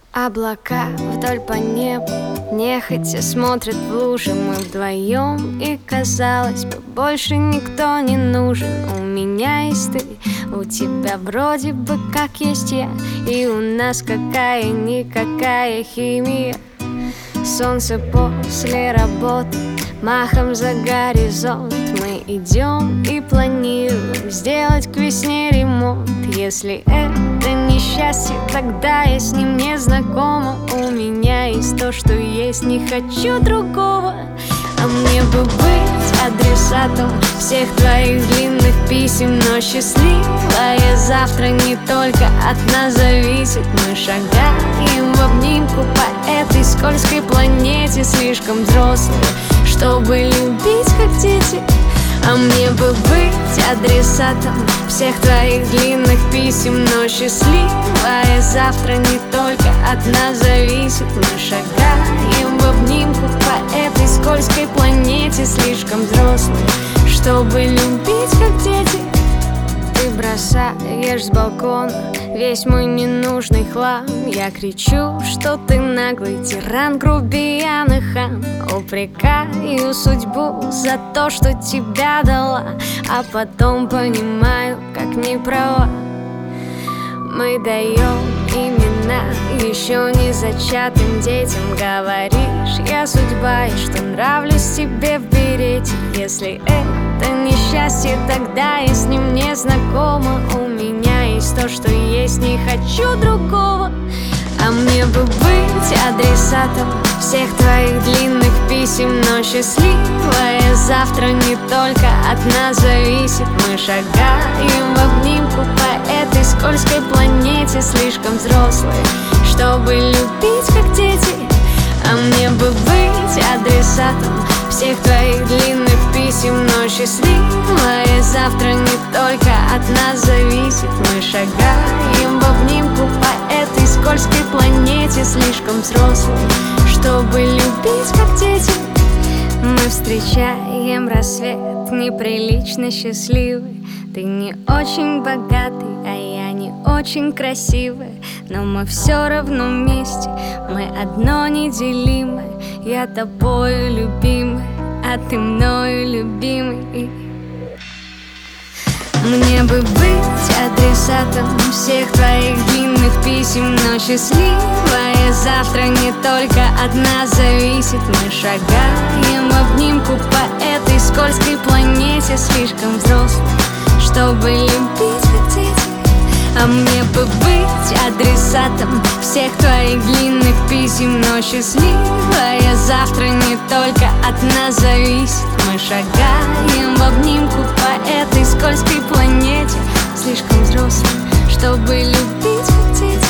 Облака вдоль по небу нехотя смотрят в лужи. Мы вдвоем, и казалось бы, больше никто не нужен. У меня есть ты, у тебя вроде бы как есть я, и у нас какая-никакая химия. Солнце после работы махом за горизонт. Мы идем и планируем сделать к весне ремонт. Если это несчастье, тогда я с ним не знакома. У меня есть то, что есть, не хочу другого. А мне бы быть адресатом всех твоих длинных писем, но счастливое завтра не только от нас зависит. Мы шагаем в обнимку по этой скользкой планете, слишком взрослые, чтобы любить как дети. А мне бы быть адресатом всех твоих длинных писем, но счастливое завтра не только от нас зависит. Мы шагаем в обнимку по этой скользкой планете, слишком взрослые, чтобы любить как дети. Ты бросаешь с балкона весь мой ненужный хлам. Я кричу, что ты наглый тиран, грубиян и хам. Упрекаю судьбу за то, что тебя дала, а потом понимаю, как не права. Мы даем имена еще не зачатым детям. Говоришь, я судьба, и что нравлюсь тебе в берете. Если это несчастье, тогда я с ним не знакома. У меня есть то, что есть, не хочу другого. А мне бы быть адресатом всех твоих длинных писем, но счастливое завтра не только от нас зависит. Мы шагаем в обнимку по этой скользкой планете, слишком взрослые, чтобы любить как дети. А мне бы быть адресатом всех твоих длинных писем, но счастливое завтра не только от нас зависит. Мы шагаем в обнимку по этой скользкой планете, слишком взрослые, чтобы любить как дети. Мы встречаем рассвет неприлично счастливый. Ты не очень богатый, а я не очень красивая, но мы все равно вместе, мы одно неделимое. Я тобою любимая, а ты мною любимый. Мне бы быть адресатом всех твоих длинных писем, но счастливое завтра не только от нас зависит. Мы шагаем в обнимку по этой скользкой планете, слишком взрослые, чтобы любить как дети. А мне бы быть адресатом всех твоих длинных писем, но счастливое завтра не только от нас зависит. Мы шагаем в обнимку по этой скользкой планете, слишком взрослые, чтобы любить как дети.